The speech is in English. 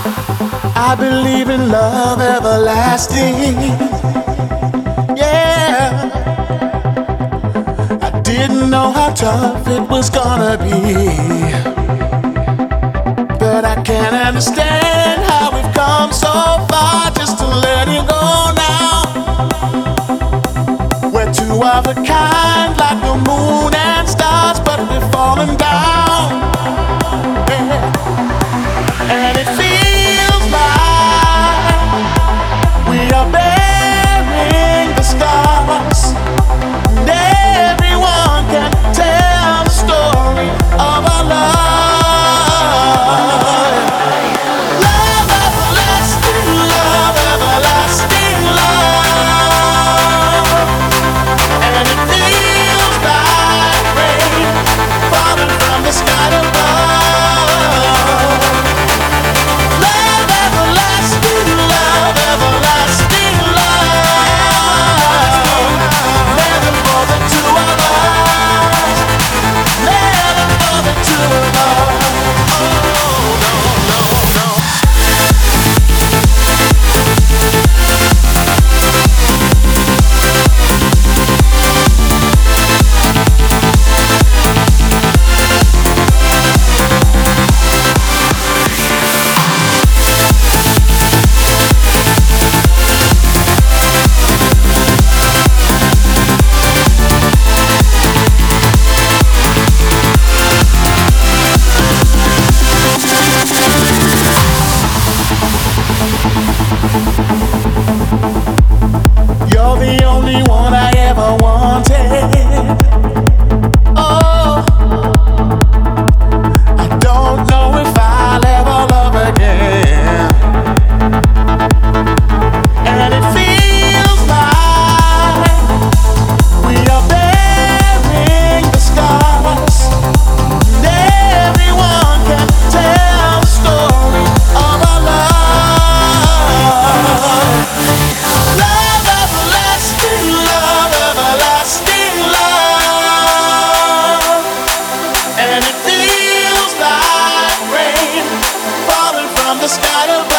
I believe in love everlasting. Yeah, I didn't know how tough it was gonna be, but I can't understand how we've come so far just to let it go now. We're two of a kind, like the moon and stars, but we're falling down. Yeah. And it feels like we are bearing the scars, and everyone can tell the story of our love. Love everlasting, love everlasting, love. And it feels like rain falling from the sky above. Love everlasting, love everlasting, love. Never for the two of us, never for the two of us. Oh, no, no, no. You're the only one I ever wanted. Oh, I don't know if I'll ever love again. And it feels like we are bearing the scars, and everyone can tell the story of our love. Love everlasting, love everlasting, love. And it feels like rain falling from the sky above.